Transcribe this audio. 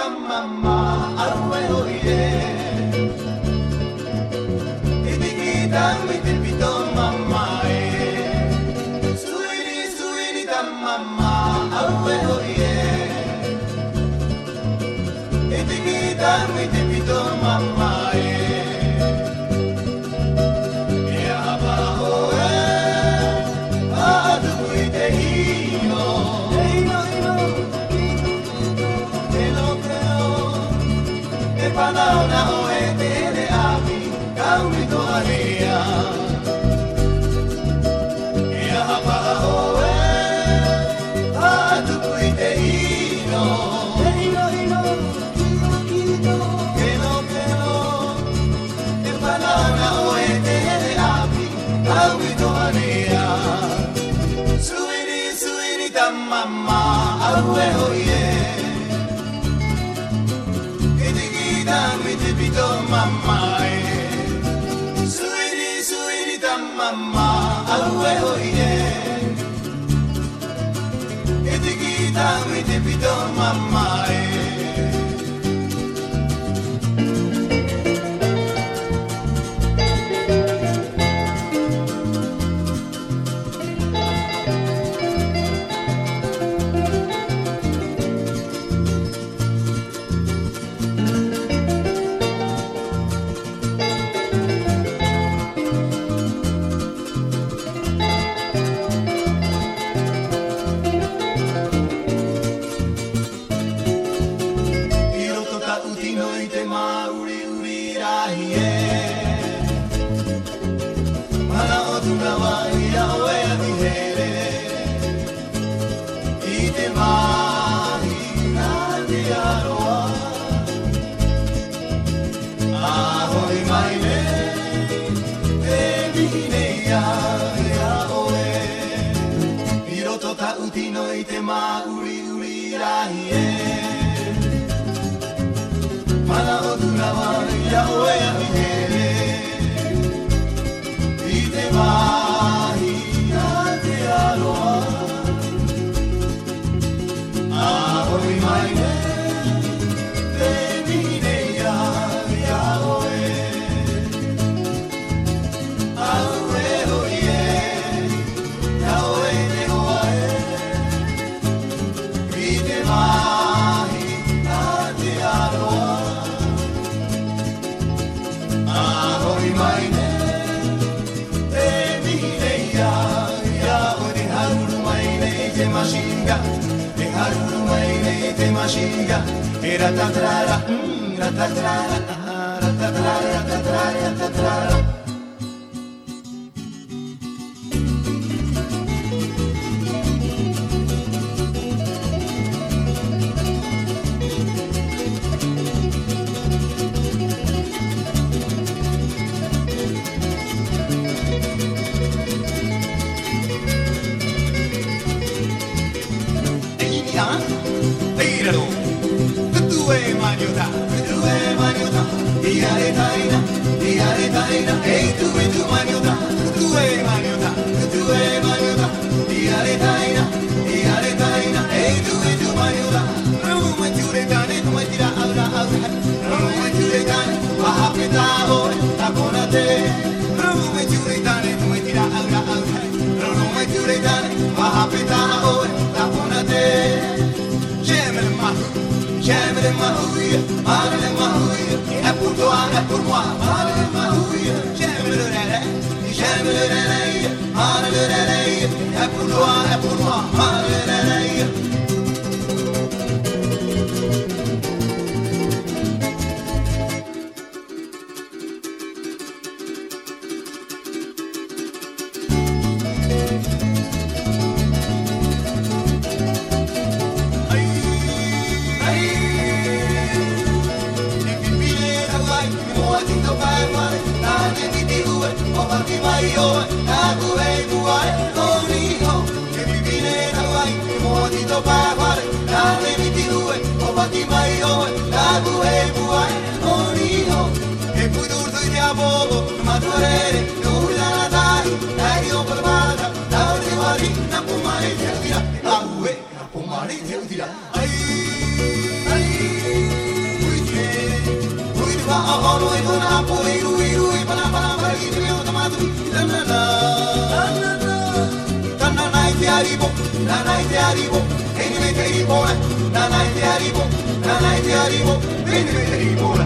mama awe oye Edigita mi te pito mama Suini ta mama awe oye Edigita mi te pito mama Panauna oe tere abi kaumi to aria Ia hapa oe atu kuite ino Keno E panauna oe tere abi kaumi to aria Suini tamama aue oie Mi te pito mamma Suini ta mamma aue oie E te kita mi te pito mamma Ay, ay, Polo e dona po iru e para mari te o tomatu tanana tanana te arrivo e ne te arrivo nana te arrivo veni te arrivo